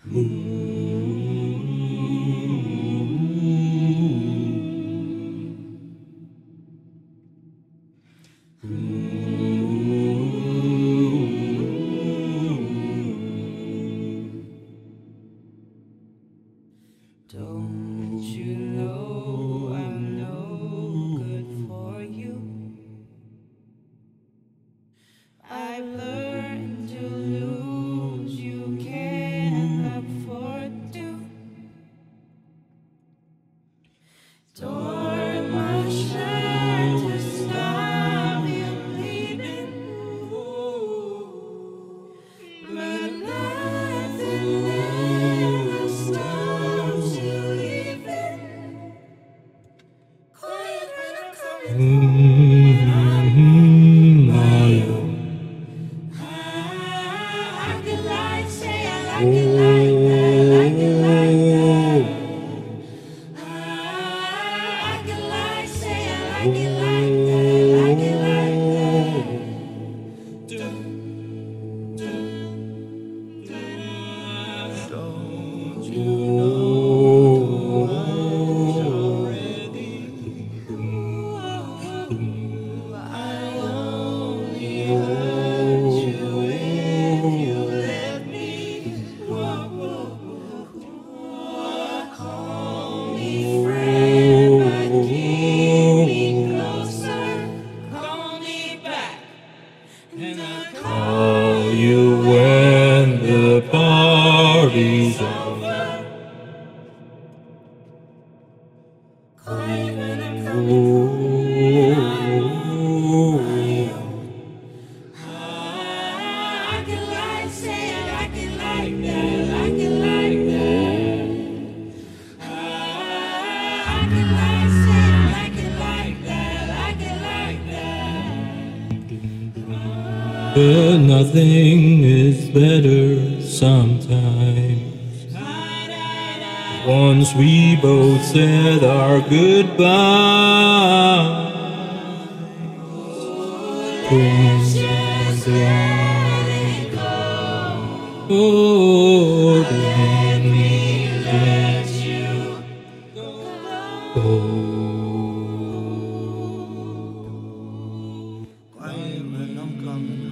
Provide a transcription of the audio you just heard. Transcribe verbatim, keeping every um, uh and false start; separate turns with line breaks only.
Don't you know I'm no good for you? I've learned to lose, you can't afford to. Tore my shirt to stop you bleeding, but nothing ever stops you leaving. Quiet when I'm coming home. I could lie, say I like it like that, like it like that. I could lie, say I like it like that, like it like that. Don't you know already? I only hurt you if you let me. Call me friend, but keep me closer. Call me back, and I'll call you when the party's over. Quiet when I'm coming home. I can lie, say I like it like that, like it like that. I can lie, say I like it like that, like it like that.
But nothing is better sometimes. Once we both said our goodbyes,
Let's just let it go.
oh,
Let me let you go.
Quiet when I'm coming